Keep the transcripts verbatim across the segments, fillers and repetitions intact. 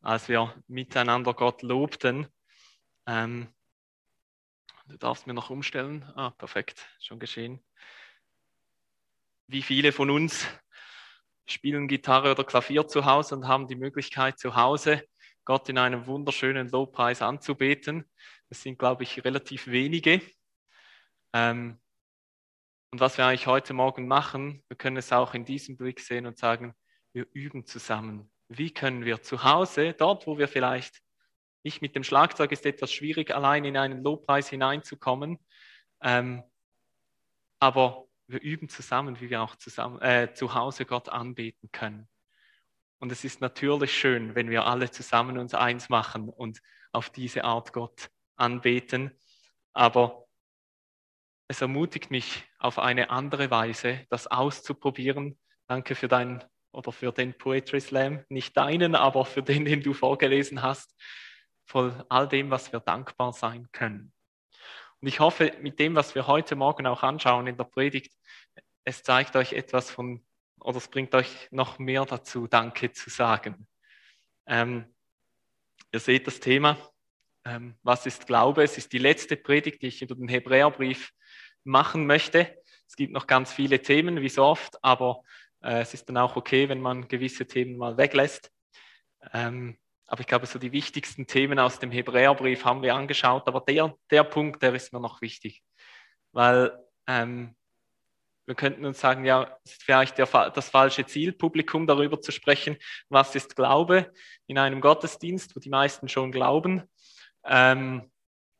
als wir miteinander Gott lobten. Ähm, du darfst mir noch umstellen. Ah, perfekt, schon geschehen. Wie viele von uns spielen Gitarre oder Klavier zu Hause und haben die Möglichkeit, zu Hause Gott in einem wunderschönen Lobpreis anzubeten? Das sind, glaube ich, relativ wenige. Ähm, und was wir eigentlich heute Morgen machen, wir können es auch in diesem Blick sehen und sagen, wir üben zusammen. Wie können wir zu Hause, dort, wo wir vielleicht nicht mit dem Schlagzeug, ist etwas schwierig, allein in einen Lobpreis hineinzukommen, ähm, aber wir üben zusammen, wie wir auch zusammen, äh, zu Hause Gott anbeten können. Und es ist natürlich schön, wenn wir alle zusammen uns eins machen und auf diese Art Gott anbeten. Aber es ermutigt mich auf eine andere Weise, das auszuprobieren. Danke für deinen oder für den Poetry Slam, nicht deinen, aber für den, den du vorgelesen hast, voll all dem, was wir dankbar sein können. Und ich hoffe, mit dem, was wir heute Morgen auch anschauen in der Predigt, es zeigt euch etwas von, oder es bringt euch noch mehr dazu, Danke zu sagen. Ähm, ihr seht das Thema, ähm, was ist Glaube? Es ist die letzte Predigt, die ich über den Hebräerbrief machen möchte. Es gibt noch ganz viele Themen, wie so oft, aber äh, es ist dann auch okay, wenn man gewisse Themen mal weglässt. Ähm, aber ich glaube, so die wichtigsten Themen aus dem Hebräerbrief haben wir angeschaut, aber der, der Punkt, der ist mir noch wichtig, weil ähm, wir könnten uns sagen, ja, es ist vielleicht der, das falsche Ziel, Publikum darüber zu sprechen, was ist Glaube in einem Gottesdienst, wo die meisten schon glauben. Ähm,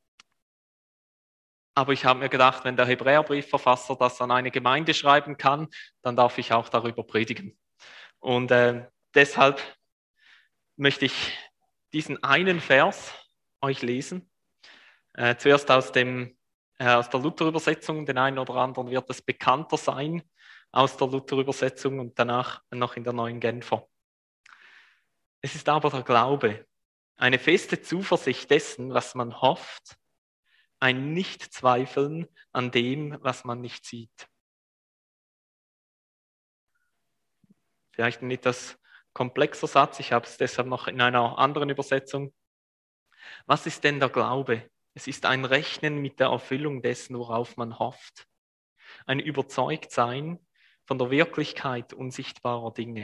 aber ich habe mir gedacht, wenn der Hebräerbriefverfasser das an eine Gemeinde schreiben kann, dann darf ich auch darüber predigen. Und äh, deshalb möchte ich diesen einen Vers euch lesen. Äh, zuerst aus, dem, äh, aus der Luther-Übersetzung, den einen oder anderen wird es bekannter sein aus der Luther-Übersetzung und danach noch in der neuen Genfer. Es ist aber der Glaube, eine feste Zuversicht dessen, was man hofft, ein Nichtzweifeln an dem, was man nicht sieht. Vielleicht ein etwas komplexer Satz, ich habe es deshalb noch in einer anderen Übersetzung. Was ist denn der Glaube? Es ist ein Rechnen mit der Erfüllung dessen, worauf man hofft. Ein Überzeugtsein von der Wirklichkeit unsichtbarer Dinge.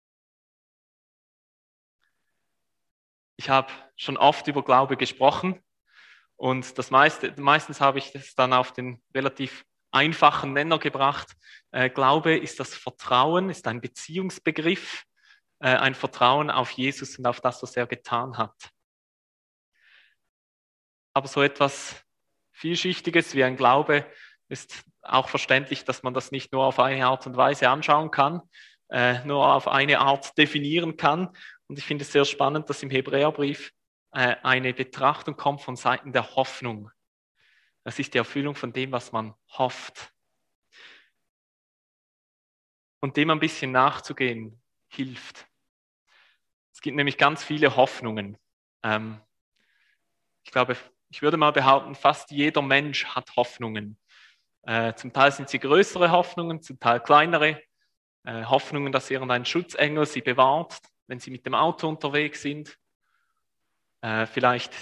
Ich habe schon oft über Glaube gesprochen und das meiste, meistens habe ich das dann auf den relativ einfachen Nenner gebracht. Äh, Glaube ist das Vertrauen, ist ein Beziehungsbegriff, äh, ein Vertrauen auf Jesus und auf das, was er getan hat. Aber so etwas Vielschichtiges wie ein Glaube ist auch verständlich, dass man das nicht nur auf eine Art und Weise anschauen kann, äh, nur auf eine Art definieren kann. Und ich finde es sehr spannend, dass im Hebräerbrief äh, eine Betrachtung kommt von Seiten der Hoffnung. Das ist die Erfüllung von dem, was man hofft. Und dem ein bisschen nachzugehen, hilft. Es gibt nämlich ganz viele Hoffnungen. Ähm, ich glaube, ich würde mal behaupten, fast jeder Mensch hat Hoffnungen. Äh, zum Teil sind sie größere Hoffnungen, zum Teil kleinere. Äh, Hoffnungen, dass irgendein Schutzengel sie bewahrt, wenn sie mit dem Auto unterwegs sind. Äh, vielleicht,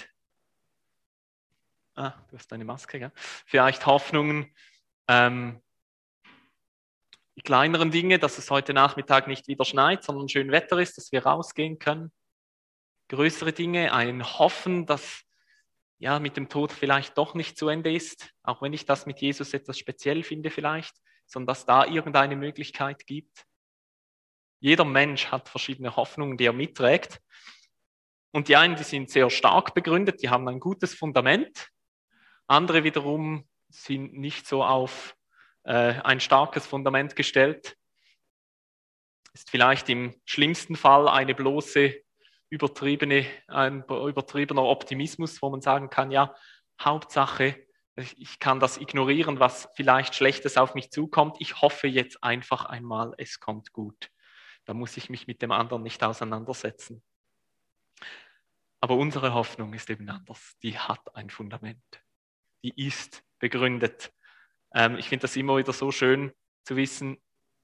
ah, du hast eine Maske, gell? Vielleicht Hoffnungen, ähm, die kleineren Dinge, dass es heute Nachmittag nicht wieder schneit, sondern schön Wetter ist, dass wir rausgehen können. Größere Dinge, ein Hoffen, dass ja mit dem Tod vielleicht doch nicht zu Ende ist, auch wenn ich das mit Jesus etwas speziell finde vielleicht, sondern dass da irgendeine Möglichkeit gibt. Jeder Mensch hat verschiedene Hoffnungen, die er mitträgt. Und die einen, die sind sehr stark begründet, die haben ein gutes Fundament. Andere wiederum sind nicht so auf äh, ein starkes Fundament gestellt. Ist vielleicht im schlimmsten Fall eine bloße übertriebene, ein übertriebener Optimismus, wo man sagen kann, ja, Hauptsache, ich kann das ignorieren, was vielleicht Schlechtes auf mich zukommt. Ich hoffe jetzt einfach einmal, es kommt gut. Da muss ich mich mit dem anderen nicht auseinandersetzen. Aber unsere Hoffnung ist eben anders. Die hat ein Fundament. Die ist begründet. Ähm, ich finde das immer wieder so schön zu wissen,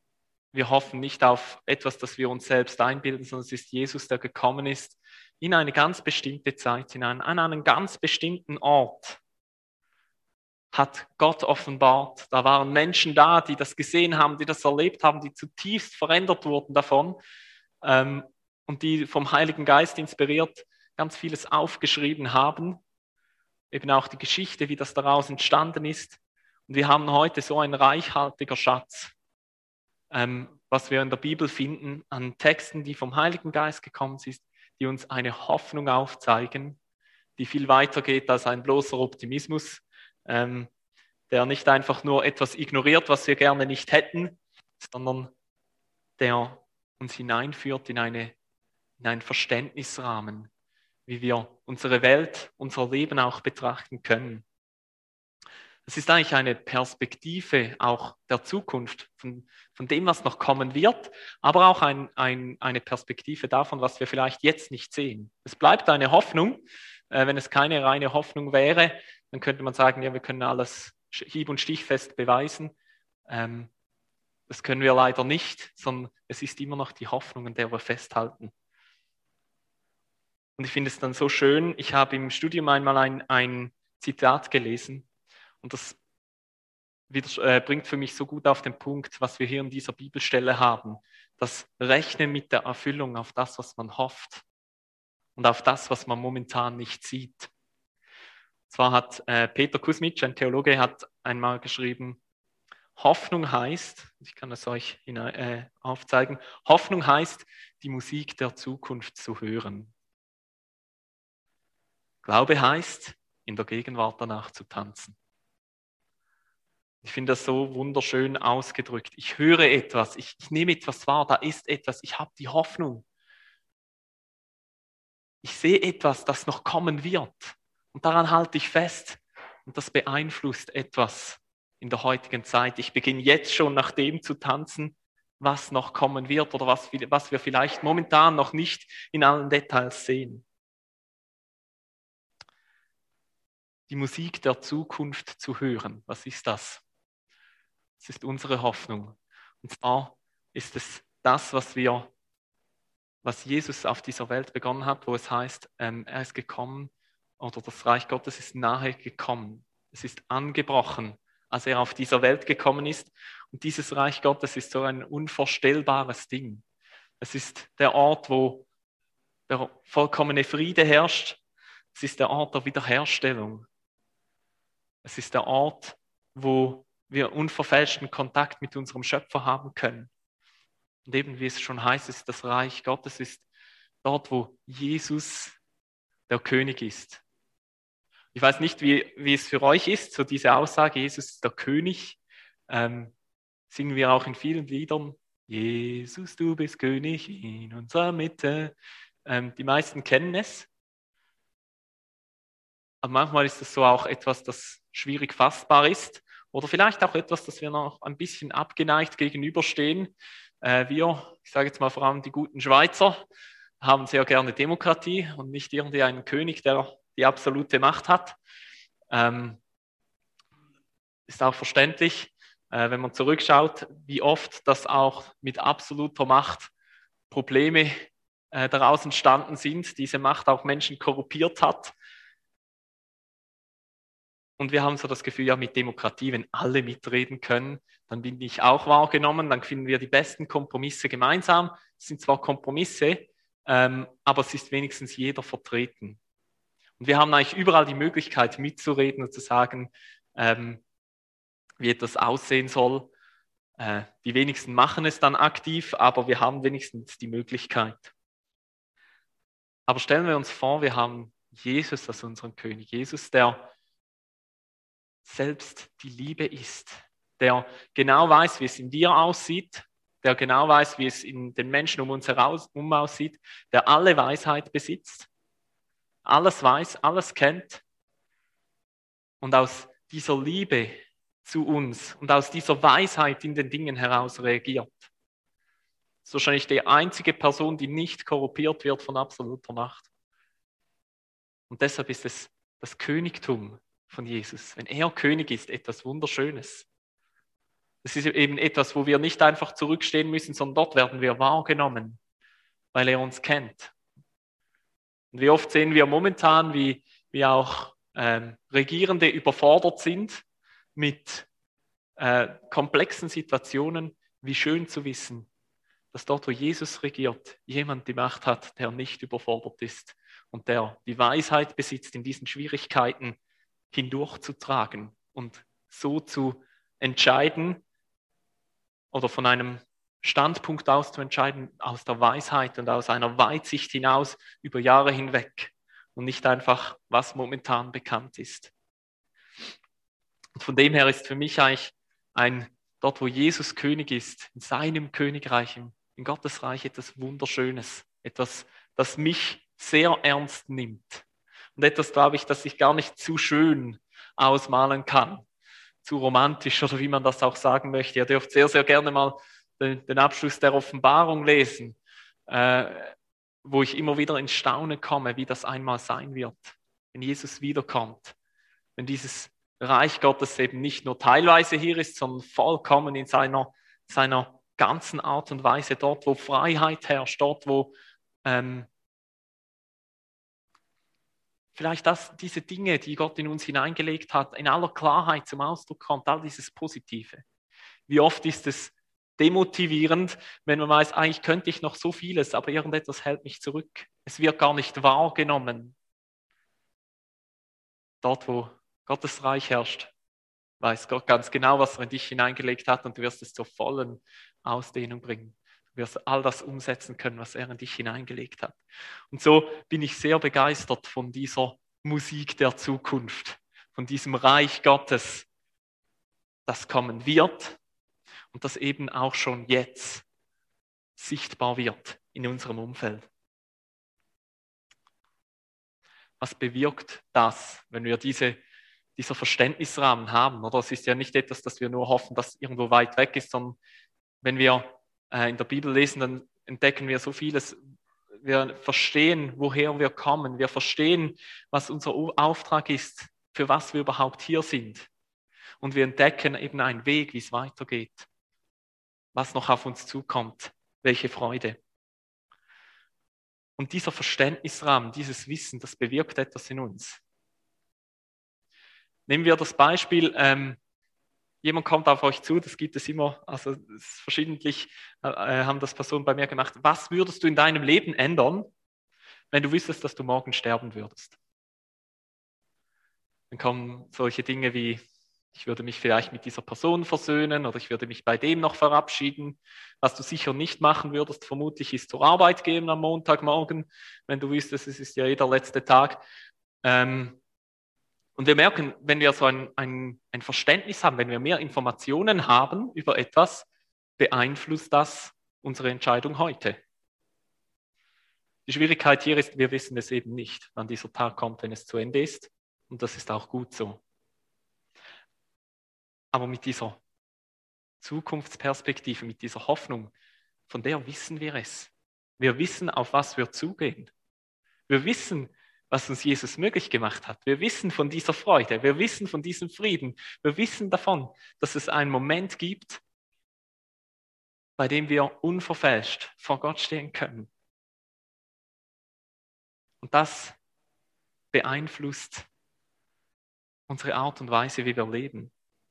Wir hoffen nicht auf etwas, das wir uns selbst einbilden, sondern es ist Jesus, der gekommen ist in eine ganz bestimmte Zeit hinein, an einen ganz bestimmten Ort. Hat Gott offenbart. Da waren Menschen da, die das gesehen haben, die das erlebt haben, die zutiefst verändert wurden davon ähm, und die vom Heiligen Geist inspiriert ganz vieles aufgeschrieben haben. Eben auch die Geschichte, wie das daraus entstanden ist. Und wir haben heute so ein reichhaltiger Schatz, ähm, was wir in der Bibel finden, an Texten, die vom Heiligen Geist gekommen sind, die uns eine Hoffnung aufzeigen, die viel weiter geht als ein bloßer Optimismus, ähm, der nicht einfach nur etwas ignoriert, was wir gerne nicht hätten, sondern der uns hineinführt in, eine, in einen Verständnisrahmen, wie wir unsere Welt, unser Leben auch betrachten können. Es ist eigentlich eine Perspektive auch der Zukunft, von, von dem, was noch kommen wird, aber auch ein, ein, eine Perspektive davon, was wir vielleicht jetzt nicht sehen. Es bleibt eine Hoffnung. Äh, wenn es keine reine Hoffnung wäre, dann könnte man sagen, ja, wir können alles hieb- und stichfest beweisen. Ähm, das können wir leider nicht, sondern es ist immer noch die Hoffnung, an der wir festhalten. Und ich finde es dann so schön, ich habe im Studium einmal ein, ein Zitat gelesen und das wieder, äh, bringt für mich so gut auf den Punkt, was wir hier in dieser Bibelstelle haben. Das Rechnen mit der Erfüllung auf das, was man hofft und auf das, was man momentan nicht sieht. Zwar hat äh, Peter Kusmitsch, ein Theologe, hat einmal geschrieben, Hoffnung heißt, ich kann es euch hinein, äh, aufzeigen, Hoffnung heißt, die Musik der Zukunft zu hören. Glaube heißt, in der Gegenwart danach zu tanzen. Ich finde das so wunderschön ausgedrückt. Ich höre etwas, ich, ich nehme etwas wahr, da ist etwas, ich habe die Hoffnung. Ich sehe etwas, das noch kommen wird. Und daran halte ich fest. Und das beeinflusst etwas in der heutigen Zeit. Ich beginne jetzt schon nach dem zu tanzen, was noch kommen wird oder was, was wir vielleicht momentan noch nicht in allen Details sehen. Die Musik der Zukunft zu hören, was ist das? Das ist unsere Hoffnung. Und zwar ist es das, was wir, was Jesus auf dieser Welt begonnen hat, wo es heißt, ähm, er ist gekommen oder das Reich Gottes ist nahe gekommen. Es ist angebrochen, als er auf dieser Welt gekommen ist. Und dieses Reich Gottes ist so ein unvorstellbares Ding. Es ist der Ort, wo der vollkommene Friede herrscht. Es ist der Ort der Wiederherstellung. Es ist der Ort, wo wir unverfälschten Kontakt mit unserem Schöpfer haben können. Und eben, wie es schon heißt, ist das Reich Gottes ist dort, wo Jesus der König ist. Ich weiß nicht, wie, wie es für euch ist, so diese Aussage, Jesus ist der König. Ähm, singen wir auch in vielen Liedern. Jesus, du bist König in unserer Mitte. Ähm, die meisten kennen es. Aber manchmal ist es so auch etwas, das schwierig fassbar ist. Oder vielleicht auch etwas, das wir noch ein bisschen abgeneigt gegenüberstehen. Äh, wir, ich sage jetzt mal vor allem die guten Schweizer, haben sehr gerne Demokratie und nicht irgendwie einen König, der die absolute Macht hat. Ähm, ist auch verständlich, äh, wenn man zurückschaut, wie oft das auch mit absoluter Macht Probleme äh, daraus entstanden sind, diese Macht auch Menschen korrumpiert hat. Und wir haben so das Gefühl, ja, mit Demokratie, wenn alle mitreden können, dann bin ich auch wahrgenommen, dann finden wir die besten Kompromisse gemeinsam. Es sind zwar Kompromisse, ähm, aber es ist wenigstens jeder vertreten. Und wir haben eigentlich überall die Möglichkeit mitzureden und zu sagen, ähm, wie etwas aussehen soll. Äh, die wenigsten machen es dann aktiv, aber wir haben wenigstens die Möglichkeit. Aber stellen wir uns vor, wir haben Jesus als unseren König. Jesus, der selbst die Liebe ist, der genau weiß, wie es in dir aussieht, der genau weiß, wie es in den Menschen um uns herum aussieht, der alle Weisheit besitzt, alles weiß, alles kennt und aus dieser Liebe zu uns und aus dieser Weisheit in den Dingen heraus reagiert. Das ist wahrscheinlich die einzige Person, die nicht korrumpiert wird von absoluter Macht. Und deshalb ist es das Königtum von Jesus. Wenn er König ist, etwas Wunderschönes. Das ist eben etwas, wo wir nicht einfach zurückstehen müssen, sondern dort werden wir wahrgenommen, weil er uns kennt. Und wie oft sehen wir momentan, wie, wie auch ähm, Regierende überfordert sind mit äh, komplexen Situationen, wie schön zu wissen, dass dort, wo Jesus regiert, jemand die Macht hat, der nicht überfordert ist und der die Weisheit besitzt, in diesen Schwierigkeiten hindurchzutragen und so zu entscheiden oder von einem Standpunkt aus zu entscheiden, aus der Weisheit und aus einer Weitsicht hinaus über Jahre hinweg und nicht einfach, was momentan bekannt ist. Und von dem her ist für mich eigentlich ein, dort wo Jesus König ist, in seinem Königreich, in Gottes Reich etwas Wunderschönes, etwas, das mich sehr ernst nimmt. Und etwas, glaube ich, das ich gar nicht zu schön ausmalen kann, zu romantisch oder wie man das auch sagen möchte. Ihr dürft sehr, sehr gerne mal den, den Abschluss der Offenbarung lesen, äh, wo ich immer wieder ins Staunen komme, wie das einmal sein wird, wenn Jesus wiederkommt, wenn dieses Reich Gottes eben nicht nur teilweise hier ist, sondern vollkommen in seiner, seiner ganzen Art und Weise, dort, wo Freiheit herrscht, dort, wo ähm, vielleicht das, diese Dinge, die Gott in uns hineingelegt hat, in aller Klarheit zum Ausdruck kommt, all dieses Positive. Wie oft ist es demotivierend, wenn man weiß, eigentlich könnte ich noch so vieles, aber irgendetwas hält mich zurück. Es wird gar nicht wahrgenommen. Dort, wo Gottes Reich herrscht, weiß Gott ganz genau, was er in dich hineingelegt hat und du wirst es zur vollen Ausdehnung bringen. Du wirst all das umsetzen können, was er in dich hineingelegt hat. Und so bin ich sehr begeistert von dieser Musik der Zukunft, von diesem Reich Gottes, das kommen wird und das eben auch schon jetzt sichtbar wird in unserem Umfeld. Was bewirkt das, wenn wir diese, dieser Verständnisrahmen haben? Oder es ist ja nicht etwas, das wir nur hoffen, dass irgendwo weit weg ist, sondern wenn wir äh, in der Bibel lesen, dann entdecken wir so vieles. Wir verstehen, woher wir kommen. Wir verstehen, was unser Auftrag ist, für was wir überhaupt hier sind. Und wir entdecken eben einen Weg, wie es weitergeht, was noch auf uns zukommt, welche Freude. Und dieser Verständnisrahmen, dieses Wissen, das bewirkt etwas in uns. Nehmen wir das Beispiel, ähm, jemand kommt auf euch zu, das gibt es immer, also es ist verschiedentlich äh, haben das Personen bei mir gemacht. Was würdest du in deinem Leben ändern, wenn du wüsstest, dass du morgen sterben würdest? Dann kommen solche Dinge wie, ich würde mich vielleicht mit dieser Person versöhnen oder ich würde mich bei dem noch verabschieden. Was du sicher nicht machen würdest, vermutlich ist zur Arbeit gehen am Montagmorgen, wenn du wüsstest, es ist ja eh der letzte Tag. Ähm, und wir merken, wenn wir so ein, ein, ein Verständnis haben, wenn wir mehr Informationen haben über etwas, beeinflusst das unsere Entscheidung heute. Die Schwierigkeit hier ist, wir wissen es eben nicht, wann dieser Tag kommt, wenn es zu Ende ist. Und das ist auch gut so. Aber mit dieser Zukunftsperspektive, mit dieser Hoffnung, von der wissen wir es. Wir wissen, auf was wir zugehen. Wir wissen, was uns Jesus möglich gemacht hat. Wir wissen von dieser Freude, wir wissen von diesem Frieden. Wir wissen davon, dass es einen Moment gibt, bei dem wir unverfälscht vor Gott stehen können. Und das beeinflusst unsere Art und Weise, wie wir leben.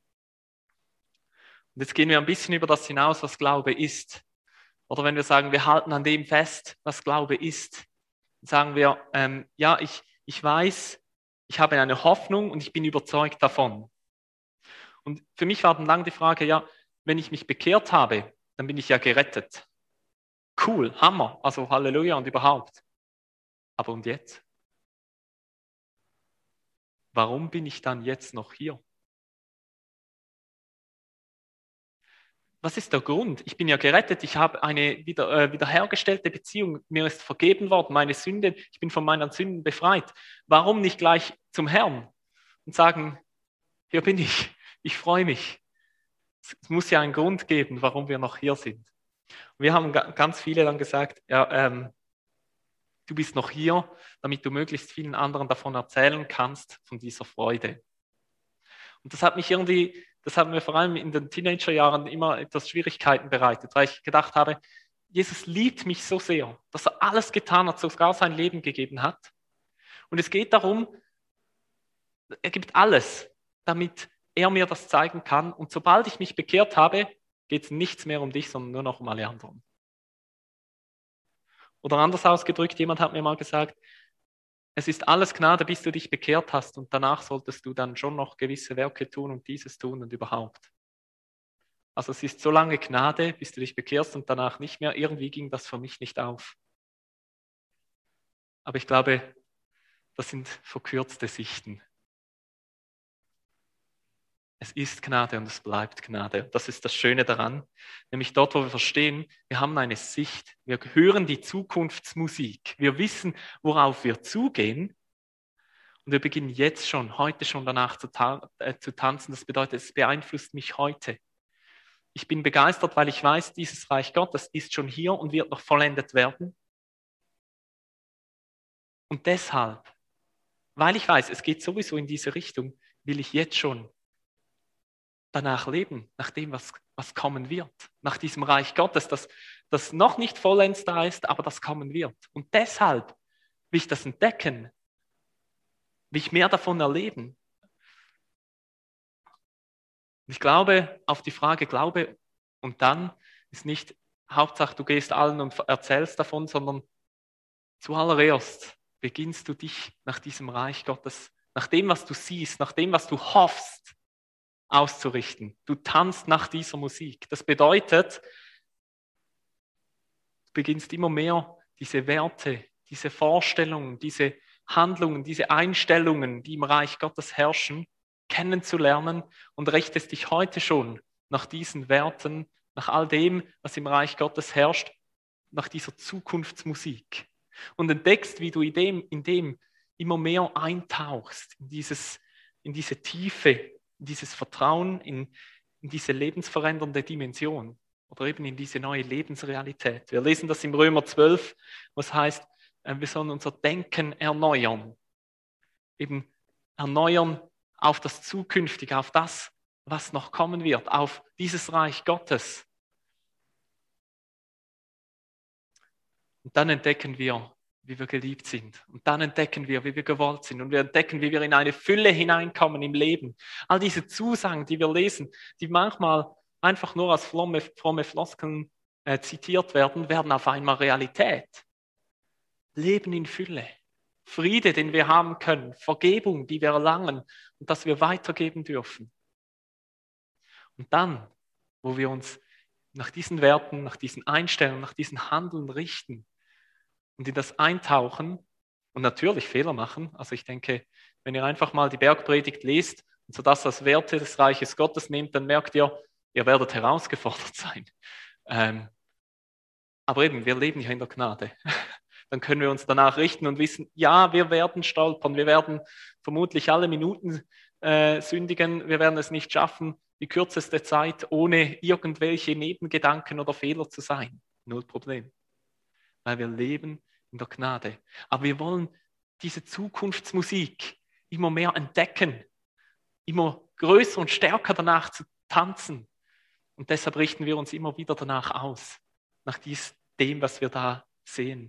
Und jetzt gehen wir ein bisschen über das hinaus, was Glaube ist. Oder wenn wir sagen, wir halten an dem fest, was Glaube ist, dann sagen wir, ähm, ja, ich, ich weiß, ich habe eine Hoffnung und ich bin überzeugt davon. Und für mich war dann lang die Frage, ja, wenn ich mich bekehrt habe, dann bin ich ja gerettet. Cool, Hammer, also Halleluja und überhaupt. Aber und jetzt? Warum bin ich dann jetzt noch hier? Was ist der Grund? Ich bin ja gerettet, ich habe eine wieder, äh, wiederhergestellte Beziehung, mir ist vergeben worden, meine Sünden, ich bin von meinen Sünden befreit. Warum nicht gleich zum Herrn und sagen, hier bin ich, ich freue mich. Es muss ja einen Grund geben, warum wir noch hier sind. Und wir haben ganz viele dann gesagt, ja, ähm, du bist noch hier, damit du möglichst vielen anderen davon erzählen kannst, von dieser Freude. Und das hat mich irgendwie, Das hat mir vor allem in den Teenagerjahren immer etwas Schwierigkeiten bereitet, weil ich gedacht habe, Jesus liebt mich so sehr, dass er alles getan hat, sogar sein Leben gegeben hat. Und es geht darum, er gibt alles, damit er mir das zeigen kann. Und sobald ich mich bekehrt habe, geht es nichts mehr um dich, sondern nur noch um alle anderen. Oder anders ausgedrückt, jemand hat mir mal gesagt, es ist alles Gnade, bis du dich bekehrt hast und danach solltest du dann schon noch gewisse Werke tun und dieses tun und überhaupt. Also es ist so lange Gnade, bis du dich bekehrst und danach nicht mehr. Irgendwie ging das für mich nicht auf. Aber ich glaube, das sind verkürzte Sichten. Es ist Gnade und es bleibt Gnade. Das ist das Schöne daran. Nämlich dort, wo wir verstehen, wir haben eine Sicht. Wir hören die Zukunftsmusik. Wir wissen, worauf wir zugehen. Und wir beginnen jetzt schon, heute schon danach zu, ta- äh, zu tanzen. Das bedeutet, es beeinflusst mich heute. Ich bin begeistert, weil ich weiß, dieses Reich Gottes ist schon hier und wird noch vollendet werden. Und deshalb, weil ich weiß, es geht sowieso in diese Richtung, will ich jetzt schon danach leben, nach dem, was, was kommen wird. Nach diesem Reich Gottes, das, das noch nicht vollends da ist, aber das kommen wird. Und deshalb will ich das entdecken, will ich mehr davon erleben. Ich glaube, auf die Frage Glaube und dann ist nicht Hauptsache, du gehst allen und erzählst davon, sondern zuallererst beginnst du dich nach diesem Reich Gottes, nach dem, was du siehst, nach dem, was du hoffst, auszurichten. Du tanzt nach dieser Musik. Das bedeutet, du beginnst immer mehr diese Werte, diese Vorstellungen, diese Handlungen, diese Einstellungen, die im Reich Gottes herrschen, kennenzulernen und richtest dich heute schon nach diesen Werten, nach all dem, was im Reich Gottes herrscht, nach dieser Zukunftsmusik. Und entdeckst, wie du in dem, in dem immer mehr eintauchst, in, dieses, in diese Tiefe, in dieses Vertrauen, in, in diese lebensverändernde Dimension oder eben in diese neue Lebensrealität. Wir lesen das im Römer zwölf, was heißt, wir sollen unser Denken erneuern. Eben erneuern auf das Zukünftige, auf das, was noch kommen wird, auf dieses Reich Gottes. Und dann entdecken wir, wie wir geliebt sind. Und dann entdecken wir, wie wir gewollt sind. Und wir entdecken, wie wir in eine Fülle hineinkommen im Leben. All diese Zusagen, die wir lesen, die manchmal einfach nur als fromme, fromme Floskeln äh, zitiert werden, werden auf einmal Realität. Leben in Fülle. Friede, den wir haben können. Vergebung, die wir erlangen und dass wir weitergeben dürfen. Und dann, wo wir uns nach diesen Werten, nach diesen Einstellungen, nach diesen Handeln richten, und in das eintauchen und natürlich Fehler machen. Also ich denke, wenn ihr einfach mal die Bergpredigt lest und so das als Werte des Reiches Gottes nehmt, dann merkt ihr, ihr werdet herausgefordert sein. Ähm, aber eben, wir leben ja in der Gnade. Dann können wir uns danach richten und wissen, ja, wir werden stolpern, wir werden vermutlich alle Minuten äh, sündigen, wir werden es nicht schaffen, die kürzeste Zeit ohne irgendwelche Nebengedanken oder Fehler zu sein. Null Problem. Weil wir leben in der Gnade. Aber wir wollen diese Zukunftsmusik immer mehr entdecken, immer größer und stärker danach zu tanzen. Und deshalb richten wir uns immer wieder danach aus, nach dies, dem, was wir da sehen.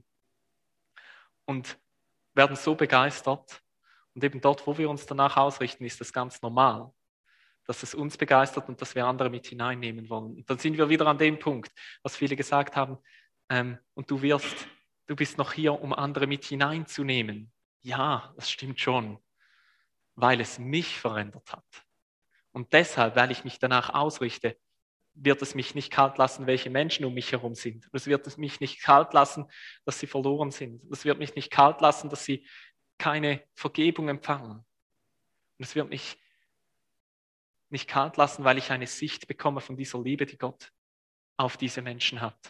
Und werden so begeistert. Und eben dort, wo wir uns danach ausrichten, ist das ganz normal, dass es uns begeistert und dass wir andere mit hineinnehmen wollen. Und dann sind wir wieder an dem Punkt, was viele gesagt haben, ähm, und du wirst, du bist noch hier, um andere mit hineinzunehmen. Ja, das stimmt schon, weil es mich verändert hat. Und deshalb, weil ich mich danach ausrichte, wird es mich nicht kalt lassen, welche Menschen um mich herum sind. Es wird es mich nicht kalt lassen, dass sie verloren sind. Es wird mich nicht kalt lassen, dass sie keine Vergebung empfangen. Und es wird mich nicht kalt lassen, weil ich eine Sicht bekomme von dieser Liebe, die Gott auf diese Menschen hat.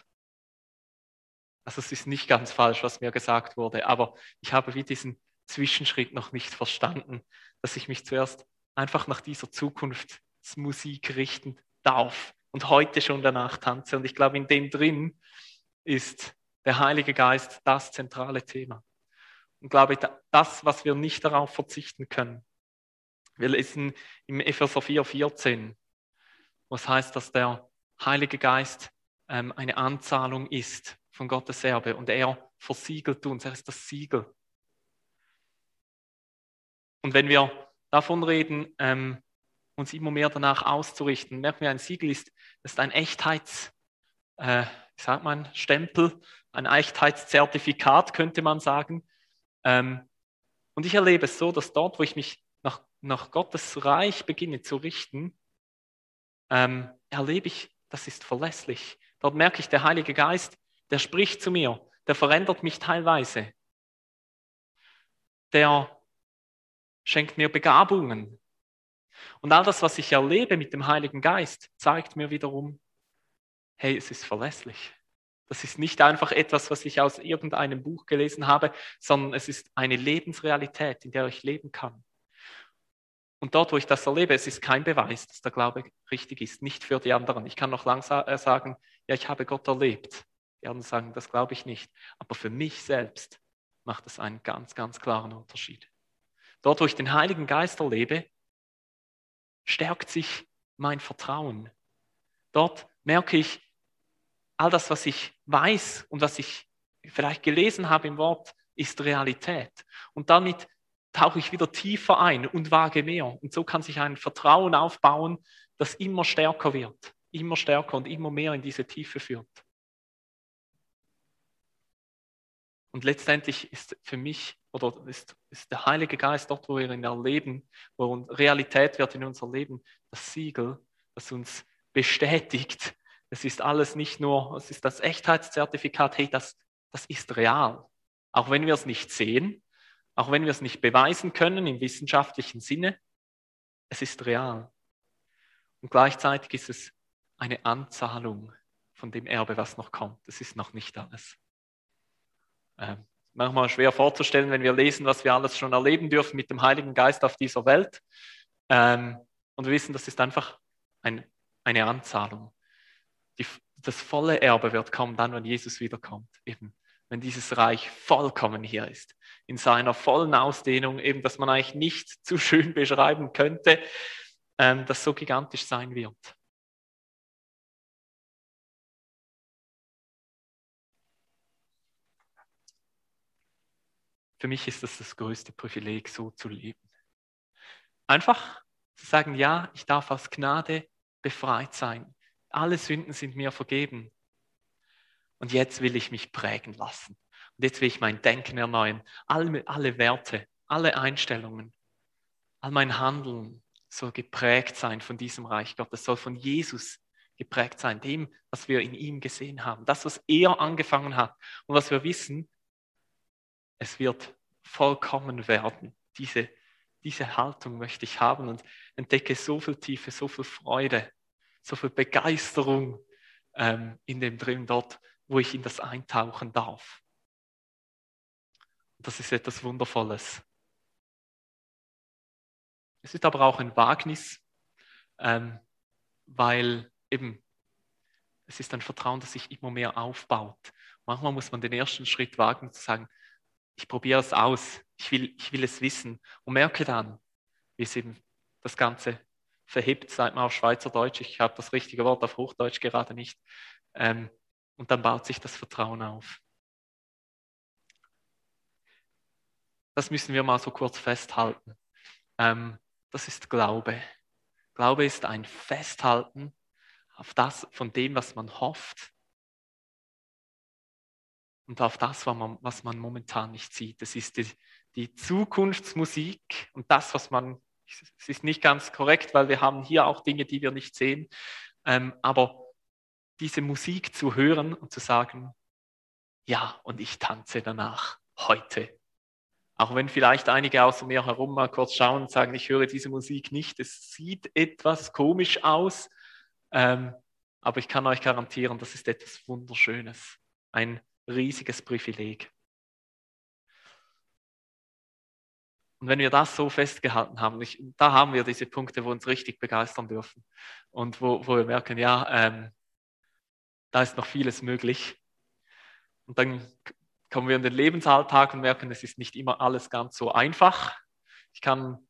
Also es ist nicht ganz falsch, was mir gesagt wurde, aber ich habe wie diesen Zwischenschritt noch nicht verstanden, dass ich mich zuerst einfach nach dieser Zukunftsmusik richten darf und heute schon danach tanze. Und ich glaube, in dem drin ist der Heilige Geist das zentrale Thema. Und glaube, das, was wir nicht darauf verzichten können. Wir lesen im Epheser vier vierzehn, was heißt, dass der Heilige Geist ähm, eine Anzahlung ist von Gottes Erbe und er versiegelt uns, er ist das Siegel. Und wenn wir davon reden, ähm, uns immer mehr danach auszurichten, merken wir, ein Siegel ist, das ist ein Echtheits, äh, wie sagt man, Stempel, ein Echtheitszertifikat, könnte man sagen. Ähm, und ich erlebe es so, dass dort, wo ich mich nach, nach Gottes Reich beginne zu richten, ähm, erlebe ich, das ist verlässlich. Dort merke ich, der Heilige Geist, der spricht zu mir, der verändert mich teilweise. Der schenkt mir Begabungen. Und all das, was ich erlebe mit dem Heiligen Geist, zeigt mir wiederum, hey, es ist verlässlich. Das ist nicht einfach etwas, was ich aus irgendeinem Buch gelesen habe, sondern es ist eine Lebensrealität, in der ich leben kann. Und dort, wo ich das erlebe, es ist kein Beweis, dass der Glaube richtig ist, nicht für die anderen. Ich kann noch lang sagen, ja, ich habe Gott erlebt. Die anderen sagen, das glaube ich nicht. Aber für mich selbst macht es einen ganz, ganz klaren Unterschied. Dort, wo ich den Heiligen Geist erlebe, stärkt sich mein Vertrauen. Dort merke ich, all das, was ich weiß und was ich vielleicht gelesen habe im Wort, ist Realität. Und damit tauche ich wieder tiefer ein und wage mehr. Und so kann sich ein Vertrauen aufbauen, das immer stärker wird, immer stärker und immer mehr in diese Tiefe führt. Und letztendlich ist für mich, oder ist, ist der Heilige Geist dort, wo wir ihn erleben, wo Realität wird in unser Leben, das Siegel, das uns bestätigt. Es ist alles nicht nur, es ist das Echtheitszertifikat, hey, das, das ist real. Auch wenn wir es nicht sehen, auch wenn wir es nicht beweisen können im wissenschaftlichen Sinne, es ist real. Und gleichzeitig ist es eine Anzahlung von dem Erbe, was noch kommt. Es ist noch nicht alles. Ähm, manchmal schwer vorzustellen, wenn wir lesen, was wir alles schon erleben dürfen mit dem Heiligen Geist auf dieser Welt. Ähm, und wir wissen, das ist einfach ein, eine Anzahlung. Die, das volle Erbe wird kommen dann, wenn Jesus wiederkommt. Eben, wenn dieses Reich vollkommen hier ist. In seiner vollen Ausdehnung, eben, dass man eigentlich nicht zu schön beschreiben könnte, ähm, das so gigantisch sein wird. Für mich ist das das größte Privileg, so zu leben. Einfach zu sagen, ja, ich darf aus Gnade befreit sein. Alle Sünden sind mir vergeben. Und jetzt will ich mich prägen lassen. Und jetzt will ich mein Denken erneuern. Alle, alle Werte, alle Einstellungen, all mein Handeln soll geprägt sein von diesem Reich Gottes, soll von Jesus geprägt sein, dem, was wir in ihm gesehen haben. Das, was er angefangen hat und was wir wissen, es wird vollkommen werden. Diese, diese Haltung möchte ich haben und entdecke so viel Tiefe, so viel Freude, so viel Begeisterung ähm, in dem drin dort, wo ich in das eintauchen darf. Das ist etwas Wundervolles. Es ist aber auch ein Wagnis, ähm, weil eben es ist ein Vertrauen, das sich immer mehr aufbaut. Manchmal muss man den ersten Schritt wagen, zu sagen, ich probiere es aus, ich will, ich will es wissen und merke dann, wie es eben das Ganze verhebt, sagt man auf Schweizerdeutsch, ich habe das richtige Wort auf Hochdeutsch gerade nicht, ähm, und dann baut sich das Vertrauen auf. Das müssen wir mal so kurz festhalten. Ähm, das ist Glaube. Glaube ist ein Festhalten auf das, von dem, was man hofft und auf das, was man, was man momentan nicht sieht. Das ist die, die Zukunftsmusik und das, was man, es ist nicht ganz korrekt, weil wir haben hier auch Dinge, die wir nicht sehen, ähm, aber diese Musik zu hören und zu sagen, ja, und ich tanze danach, heute. Auch wenn vielleicht einige außer mir herum mal kurz schauen und sagen, ich höre diese Musik nicht, es sieht etwas komisch aus, ähm, aber ich kann euch garantieren, das ist etwas Wunderschönes, ein riesiges Privileg. Und wenn wir das so festgehalten haben, ich, da haben wir diese Punkte, wo uns richtig begeistern dürfen und wo, wo wir merken, ja, ähm, da ist noch vieles möglich. Und dann kommen wir in den Lebensalltag und merken, es ist nicht immer alles ganz so einfach. Ich kann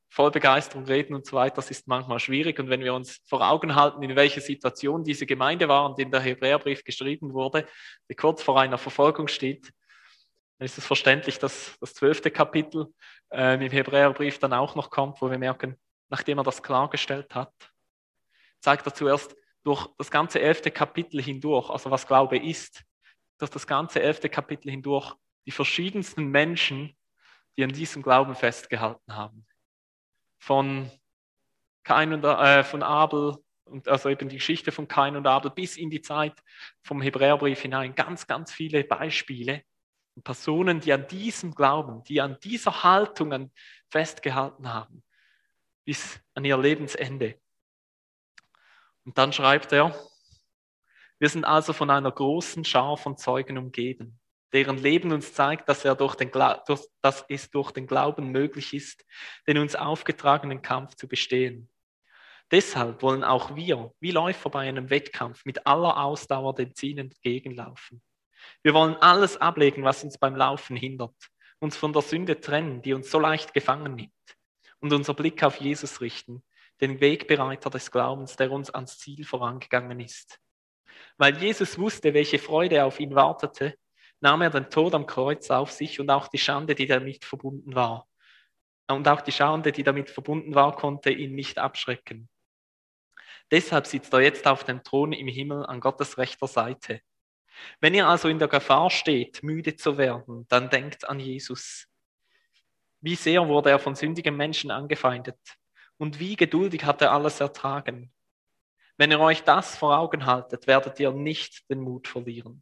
voll Begeisterung reden und so weiter, das ist manchmal schwierig. Und wenn wir uns vor Augen halten, in welcher Situation diese Gemeinde war und in der Hebräerbrief geschrieben wurde, die kurz vor einer Verfolgung steht, dann ist es verständlich, dass das zwölfte Kapitel äh, im Hebräerbrief dann auch noch kommt, wo wir merken, nachdem er das klargestellt hat, zeigt er zuerst durch das ganze elfte Kapitel hindurch, also was Glaube ist, durch das ganze elfte Kapitel hindurch die verschiedensten Menschen, die an diesem Glauben festgehalten haben. Von Kain und äh, von Abel, und also eben die Geschichte von Kain und Abel bis in die Zeit vom Hebräerbrief hinein, ganz, ganz viele Beispiele und Personen, die an diesem Glauben, die an dieser Haltung an festgehalten haben, bis an ihr Lebensende. Und dann schreibt er, wir sind also von einer großen Schar von Zeugen umgeben, deren Leben uns zeigt, dass, er durch den, durch, dass es durch den Glauben möglich ist, den uns aufgetragenen Kampf zu bestehen. Deshalb wollen auch wir, wie Läufer bei einem Wettkampf, mit aller Ausdauer den Zielen entgegenlaufen. Wir wollen alles ablegen, was uns beim Laufen hindert, uns von der Sünde trennen, die uns so leicht gefangen nimmt, und unser Blick auf Jesus richten, den Wegbereiter des Glaubens, der uns ans Ziel vorangegangen ist. Weil Jesus wusste, welche Freude auf ihn wartete, nahm er den Tod am Kreuz auf sich und auch die Schande, die damit verbunden war. Und auch die Schande, die damit verbunden war, konnte ihn nicht abschrecken. Deshalb sitzt er jetzt auf dem Thron im Himmel an Gottes rechter Seite. Wenn ihr also in der Gefahr steht, müde zu werden, dann denkt an Jesus. Wie sehr wurde er von sündigen Menschen angefeindet und wie geduldig hat er alles ertragen. Wenn ihr euch das vor Augen haltet, werdet ihr nicht den Mut verlieren.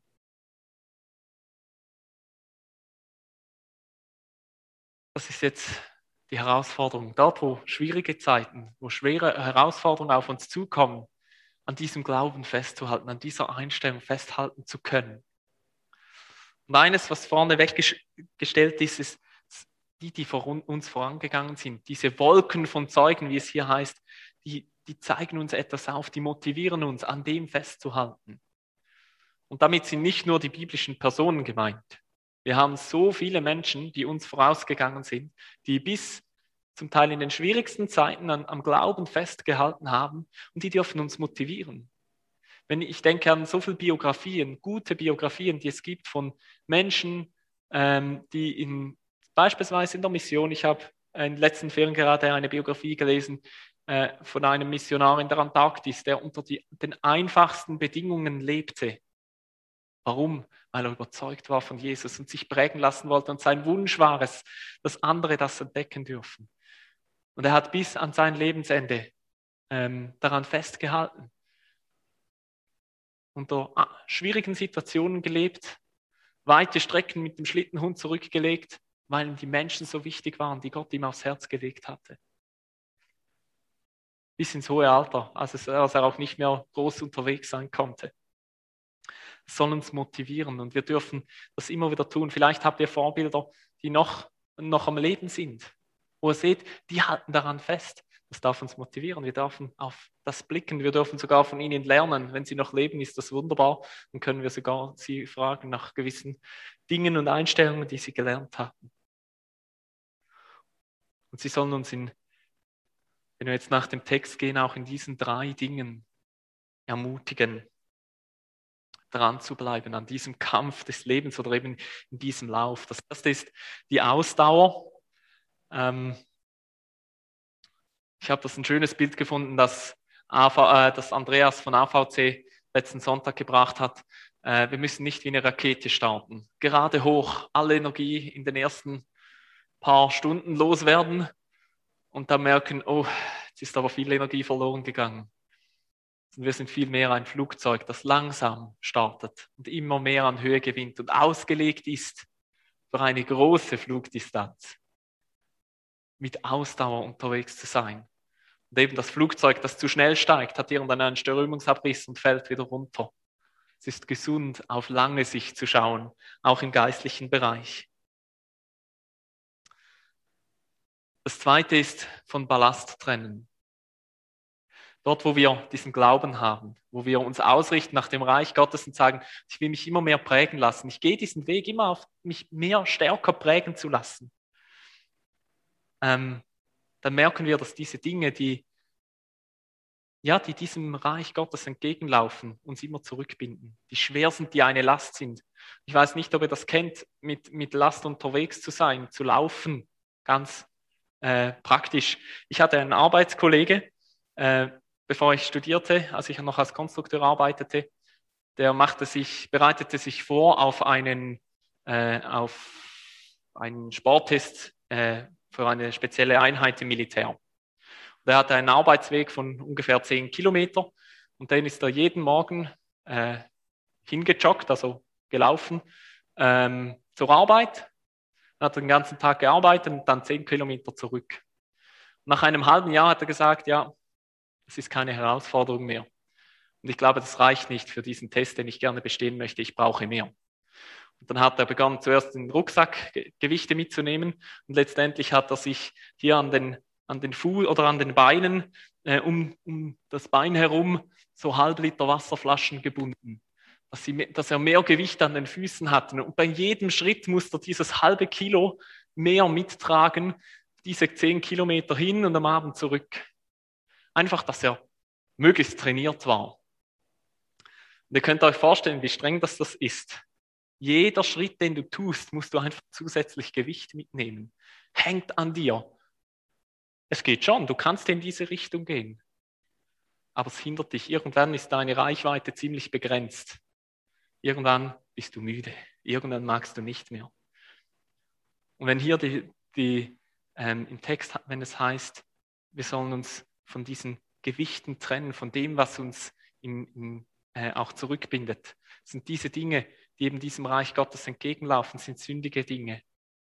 Das ist jetzt die Herausforderung. Dort, wo schwierige Zeiten, wo schwere Herausforderungen auf uns zukommen, an diesem Glauben festzuhalten, an dieser Einstellung festhalten zu können. Und eines, was vorne weggestellt ist, ist die, die vor uns vorangegangen sind. Diese Wolken von Zeugen, wie es hier heißt, die, die zeigen uns etwas auf, die motivieren uns, an dem festzuhalten. Und damit sind nicht nur die biblischen Personen gemeint. Wir haben so viele Menschen, die uns vorausgegangen sind, die bis zum Teil in den schwierigsten Zeiten an, am Glauben festgehalten haben und die dürfen uns motivieren. Wenn ich denke an so viele Biografien, gute Biografien, die es gibt von Menschen, ähm, die in, beispielsweise in der Mission, ich habe in den letzten Ferien gerade eine Biografie gelesen äh, von einem Missionar in der Antarktis, der unter die, den einfachsten Bedingungen lebte. Warum? Weil er überzeugt war von Jesus und sich prägen lassen wollte und sein Wunsch war es, dass andere das entdecken dürfen. Und er hat bis an sein Lebensende ähm, daran festgehalten. Unter schwierigen Situationen gelebt, weite Strecken mit dem Schlittenhund zurückgelegt, weil ihm die Menschen so wichtig waren, die Gott ihm aufs Herz gelegt hatte. Bis ins hohe Alter, als er auch nicht mehr groß unterwegs sein konnte. Es soll uns motivieren und wir dürfen das immer wieder tun. Vielleicht habt ihr Vorbilder, die noch, noch am Leben sind, wo ihr seht, die halten daran fest. Das darf uns motivieren. Wir dürfen auf das blicken. Wir dürfen sogar von ihnen lernen. Wenn sie noch leben, ist das wunderbar. Dann können wir sogar sie fragen nach gewissen Dingen und Einstellungen, die sie gelernt haben. Und sie sollen uns, in, wenn wir jetzt nach dem Text gehen, auch in diesen drei Dingen ermutigen, dran zu bleiben, an diesem Kampf des Lebens oder eben in diesem Lauf. Das erste ist die Ausdauer. Ähm, ich habe das ein schönes Bild gefunden, das, A V, äh, das Andreas von A V C letzten Sonntag gebracht hat. Äh, wir müssen nicht wie eine Rakete starten. Gerade hoch, alle Energie in den ersten paar Stunden loswerden und dann merken, oh, jetzt ist aber viel Energie verloren gegangen. Wir sind vielmehr ein Flugzeug, das langsam startet und immer mehr an Höhe gewinnt und ausgelegt ist für eine große Flugdistanz. Mit Ausdauer unterwegs zu sein. Und eben das Flugzeug, das zu schnell steigt, hat irgendeinen Strömungsabriss und fällt wieder runter. Es ist gesund, auf lange Sicht zu schauen, auch im geistlichen Bereich. Das zweite ist von Ballast trennen. Dort, wo wir diesen Glauben haben, wo wir uns ausrichten nach dem Reich Gottes und sagen, ich will mich immer mehr prägen lassen. Ich gehe diesen Weg immer auf mich mehr stärker prägen zu lassen. Ähm, dann merken wir, dass diese Dinge, die, ja, die diesem Reich Gottes entgegenlaufen, uns immer zurückbinden, die schwer sind, die eine Last sind. Ich weiß nicht, ob ihr das kennt, mit, mit Last unterwegs zu sein, zu laufen, ganz äh, praktisch. Ich hatte einen Arbeitskollege, äh, bevor ich studierte, als ich noch als Konstrukteur arbeitete, der machte sich, bereitete sich vor auf einen, äh, auf einen Sporttest äh, für eine spezielle Einheit im Militär. Der hatte einen Arbeitsweg von ungefähr zehn Kilometer und den ist er jeden Morgen äh, hingejoggt, also gelaufen, ähm, zur Arbeit. Dann hat er den ganzen Tag gearbeitet und dann zehn Kilometer zurück. Nach einem halben Jahr hat er gesagt, ja, das ist keine Herausforderung mehr. Und ich glaube, das reicht nicht für diesen Test, den ich gerne bestehen möchte. Ich brauche mehr. Und dann hat er begonnen, zuerst den Rucksack Gewichte mitzunehmen und letztendlich hat er sich hier an den, an den Fuß oder an den Beinen äh, um, um das Bein herum so halb Liter Wasserflaschen gebunden, dass, sie, dass er mehr Gewicht an den Füßen hatte. Und bei jedem Schritt musste er dieses halbe Kilo mehr mittragen, diese zehn Kilometer hin und am Abend zurück. Einfach, dass er möglichst trainiert war. Und ihr könnt euch vorstellen, wie streng das, das ist. Jeder Schritt, den du tust, musst du einfach zusätzlich Gewicht mitnehmen. Hängt an dir. Es geht schon, du kannst in diese Richtung gehen. Aber es hindert dich. Irgendwann ist deine Reichweite ziemlich begrenzt. Irgendwann bist du müde. Irgendwann magst du nicht mehr. Und wenn hier die, die, ähm, im Text, wenn es heißt, wir sollen uns von diesen Gewichten trennen, von dem, was uns in, in, äh, auch zurückbindet, sind diese Dinge, die eben diesem Reich Gottes entgegenlaufen, sind sündige Dinge.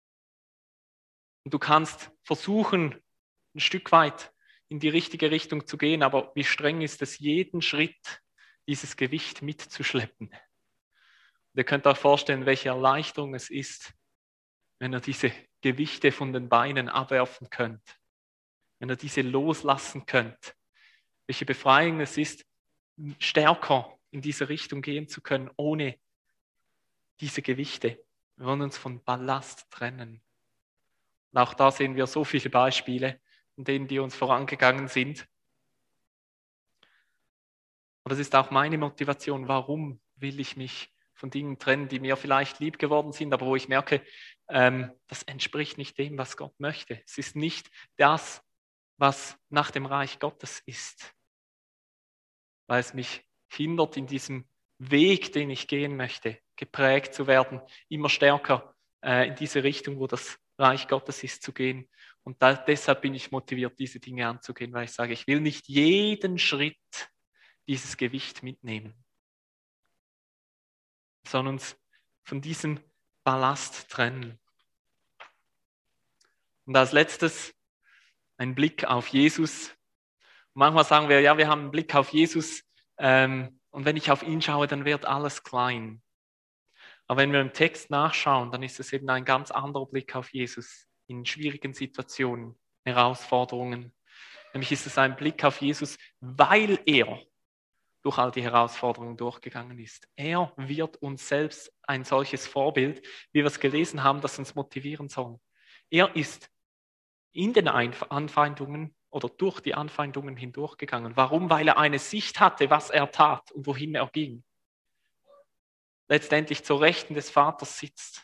Und du kannst versuchen, ein Stück weit in die richtige Richtung zu gehen, aber wie streng ist es, jeden Schritt dieses Gewicht mitzuschleppen. Und ihr könnt euch vorstellen, welche Erleichterung es ist, wenn ihr diese Gewichte von den Beinen abwerfen könnt, wenn ihr diese loslassen könnt. Welche Befreiung es ist, stärker in diese Richtung gehen zu können, ohne diese Gewichte. Wir wollen uns von Ballast trennen. Und auch da sehen wir so viele Beispiele, in denen die uns vorangegangen sind. Aber das ist auch meine Motivation. Warum will ich mich von Dingen trennen, die mir vielleicht lieb geworden sind, aber wo ich merke, ähm, das entspricht nicht dem, was Gott möchte. Es ist nicht das, was nach dem Reich Gottes ist, weil es mich hindert, in diesem Weg, den ich gehen möchte, geprägt zu werden, immer stärker äh, in diese Richtung, wo das Reich Gottes ist, zu gehen. Und da, deshalb bin ich motiviert, diese Dinge anzugehen, weil ich sage, ich will nicht jeden Schritt dieses Gewicht mitnehmen, sondern uns von diesem Ballast trennen. Und als letztes ein Blick auf Jesus. Manchmal sagen wir, ja, wir haben einen Blick auf Jesus ähm, und wenn ich auf ihn schaue, dann wird alles klein. Aber wenn wir im Text nachschauen, dann ist es eben ein ganz anderer Blick auf Jesus in schwierigen Situationen, Herausforderungen. Nämlich ist es ein Blick auf Jesus, weil er durch all die Herausforderungen durchgegangen ist. Er wird uns selbst ein solches Vorbild, wie wir es gelesen haben, das uns motivieren soll. Er ist in den Anfeindungen oder durch die Anfeindungen hindurchgegangen. Warum? Weil er eine Sicht hatte, was er tat und wohin er ging. Letztendlich zur Rechten des Vaters sitzt.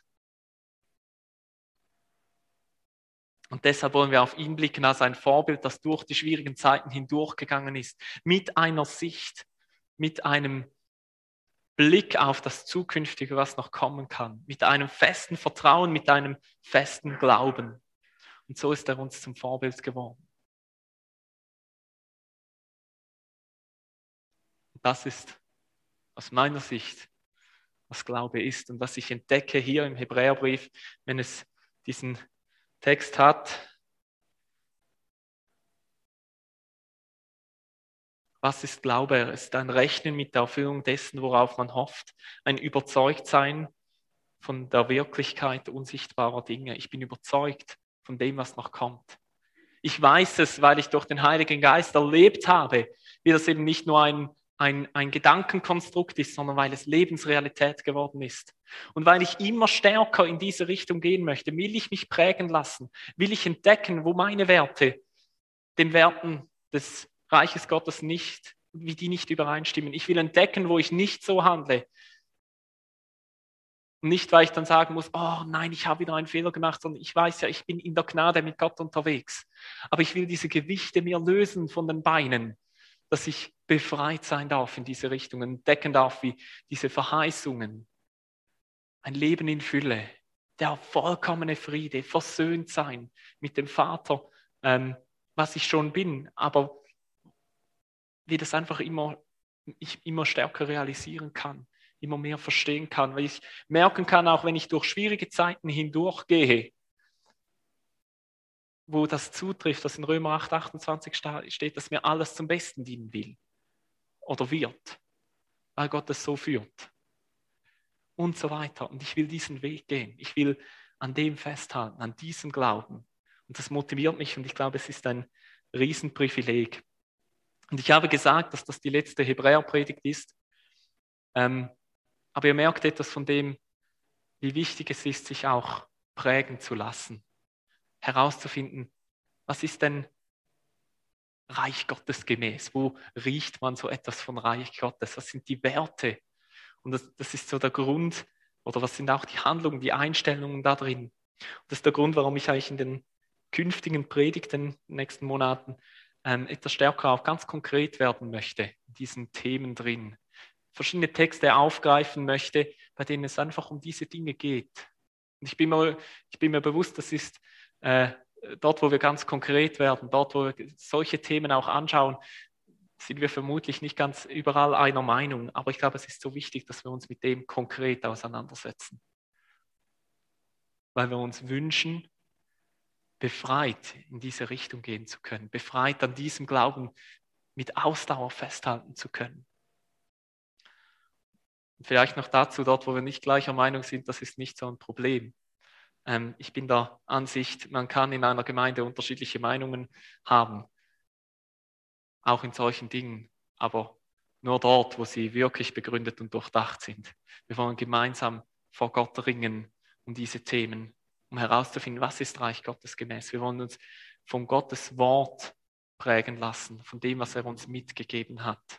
Und deshalb wollen wir auf ihn blicken als ein Vorbild, das durch die schwierigen Zeiten hindurchgegangen ist. Mit einer Sicht, mit einem Blick auf das Zukünftige, was noch kommen kann. Mit einem festen Vertrauen, mit einem festen Glauben. Und so ist er uns zum Vorbild geworden. Und das ist aus meiner Sicht, was Glaube ist und was ich entdecke hier im Hebräerbrief, wenn es diesen Text hat. Was ist Glaube? Es ist ein Rechnen mit der Erfüllung dessen, worauf man hofft, ein Überzeugtsein von der Wirklichkeit unsichtbarer Dinge. Ich bin überzeugt von dem, was noch kommt. Ich weiß es, weil ich durch den Heiligen Geist erlebt habe, wie das eben nicht nur ein, ein, ein Gedankenkonstrukt ist, sondern weil es Lebensrealität geworden ist. Und weil ich immer stärker in diese Richtung gehen möchte, will ich mich prägen lassen, will ich entdecken, wo meine Werte den Werten des Reiches Gottes nicht, wie die nicht übereinstimmen. Ich will entdecken, wo ich nicht so handle. Nicht, weil ich dann sagen muss, oh nein, ich habe wieder einen Fehler gemacht, sondern ich weiß ja, ich bin in der Gnade mit Gott unterwegs. Aber ich will diese Gewichte mir lösen von den Beinen, dass ich befreit sein darf in diese Richtung, entdecken darf, wie diese Verheißungen, ein Leben in Fülle, der vollkommene Friede, versöhnt sein mit dem Vater, ähm, was ich schon bin, aber wie das einfach immer, ich immer stärker realisieren kann, immer mehr verstehen kann, weil ich merken kann, auch wenn ich durch schwierige Zeiten hindurchgehe, wo das zutrifft, dass in Römer acht, achtundzwanzig steht, dass mir alles zum Besten dienen will oder wird, weil Gott es so führt und so weiter. Und ich will diesen Weg gehen. Ich will an dem festhalten, an diesem Glauben. Und das motiviert mich und ich glaube, es ist ein Riesenprivileg. Und ich habe gesagt, dass das die letzte Hebräerpredigt ist. Ähm, aber ihr merkt etwas von dem, wie wichtig es ist, sich auch prägen zu lassen. Herauszufinden, was ist denn Reich Gottes gemäß? Wo riecht man so etwas von Reich Gottes? Was sind die Werte? Und das, das ist so der Grund, oder was sind auch die Handlungen, die Einstellungen da drin? Und das ist der Grund, warum ich eigentlich in den künftigen Predigten in den nächsten Monaten ähm, etwas stärker auch ganz konkret werden möchte, in diesen Themen drin. Verschiedene Texte aufgreifen möchte, bei denen es einfach um diese Dinge geht. Und ich bin mir, ich bin mir bewusst, das ist äh, dort, wo wir ganz konkret werden, dort, wo wir solche Themen auch anschauen, sind wir vermutlich nicht ganz überall einer Meinung. Aber ich glaube, es ist so wichtig, dass wir uns mit dem konkret auseinandersetzen. Weil wir uns wünschen, befreit in diese Richtung gehen zu können, befreit an diesem Glauben mit Ausdauer festhalten zu können. Und vielleicht noch dazu, dort, wo wir nicht gleicher Meinung sind, das ist nicht so ein Problem. Ähm, ich bin der Ansicht, man kann in einer Gemeinde unterschiedliche Meinungen haben, auch in solchen Dingen, aber nur dort, wo sie wirklich begründet und durchdacht sind. Wir wollen gemeinsam vor Gott ringen um diese Themen, um herauszufinden, was ist Reich Gottes gemäß. Wir wollen uns von Gottes Wort prägen lassen, von dem, was er uns mitgegeben hat.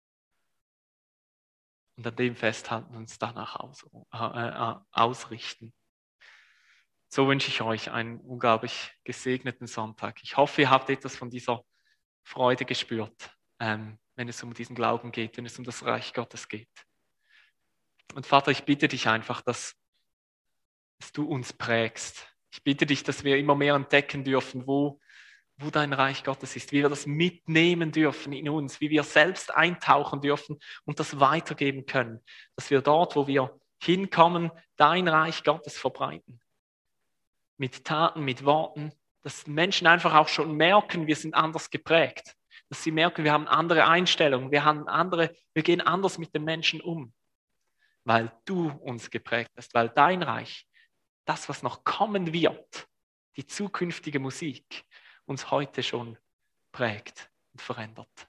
Und an dem festhalten und uns danach aus, äh, äh, ausrichten. So wünsche ich euch einen unglaublich gesegneten Sonntag. Ich hoffe, ihr habt etwas von dieser Freude gespürt, ähm, wenn es um diesen Glauben geht, wenn es um das Reich Gottes geht. Und Vater, ich bitte dich einfach, dass, dass du uns prägst. Ich bitte dich, dass wir immer mehr entdecken dürfen, wo, wo dein Reich Gottes ist, wie wir das mitnehmen dürfen in uns, wie wir selbst eintauchen dürfen und das weitergeben können, dass wir dort, wo wir hinkommen, dein Reich Gottes verbreiten. Mit Taten, mit Worten, dass Menschen einfach auch schon merken, wir sind anders geprägt. Dass sie merken, wir haben andere Einstellungen, wir haben andere, wir gehen anders mit den Menschen um. Weil du uns geprägt hast, weil dein Reich, das, was noch kommen wird, die zukünftige Musik, uns heute schon prägt und verändert.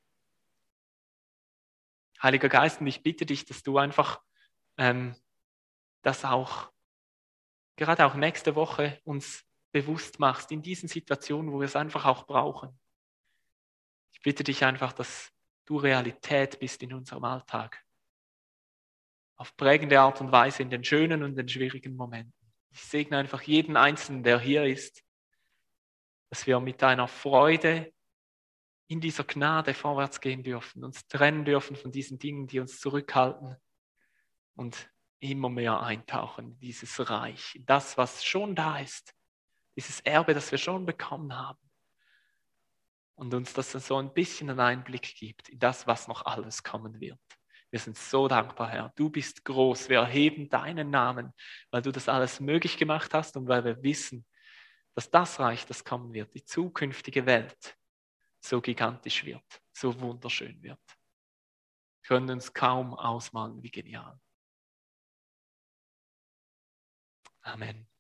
Heiliger Geist, und ich bitte dich, dass du einfach ähm, das auch gerade auch nächste Woche uns bewusst machst, in diesen Situationen, wo wir es einfach auch brauchen. Ich bitte dich einfach, dass du Realität bist in unserem Alltag. Auf prägende Art und Weise in den schönen und den schwierigen Momenten. Ich segne einfach jeden Einzelnen, der hier ist, dass wir mit deiner Freude in dieser Gnade vorwärts gehen dürfen, uns trennen dürfen von diesen Dingen, die uns zurückhalten und immer mehr eintauchen in dieses Reich, in das, was schon da ist, dieses Erbe, das wir schon bekommen haben und uns das so ein bisschen einen Einblick gibt in das, was noch alles kommen wird. Wir sind so dankbar, Herr. Du bist groß. Wir erheben deinen Namen, weil du das alles möglich gemacht hast und weil wir wissen, dass das Reich, das kommen wird, die zukünftige Welt, so gigantisch wird, so wunderschön wird. Wir können uns kaum ausmalen, wie genial. Amen.